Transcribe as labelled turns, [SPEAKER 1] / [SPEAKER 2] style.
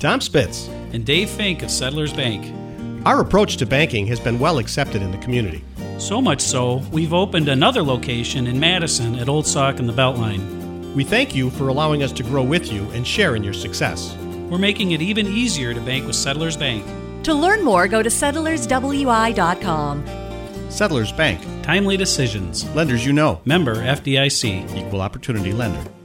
[SPEAKER 1] Tom Spitz.
[SPEAKER 2] And Dave Fink of Settlers Bank.
[SPEAKER 1] Our approach to banking has been well accepted in the community.
[SPEAKER 2] So much so, we've opened another location in Madison at Old Sauk and the Beltline.
[SPEAKER 1] We thank you for allowing us to grow with you and share in your success.
[SPEAKER 2] We're making it even easier to bank with Settlers Bank.
[SPEAKER 3] To learn more, go to settlerswi.com.
[SPEAKER 1] Settlers Bank.
[SPEAKER 2] Timely decisions.
[SPEAKER 1] Lenders you know.
[SPEAKER 2] Member FDIC.
[SPEAKER 1] Equal Opportunity Lender.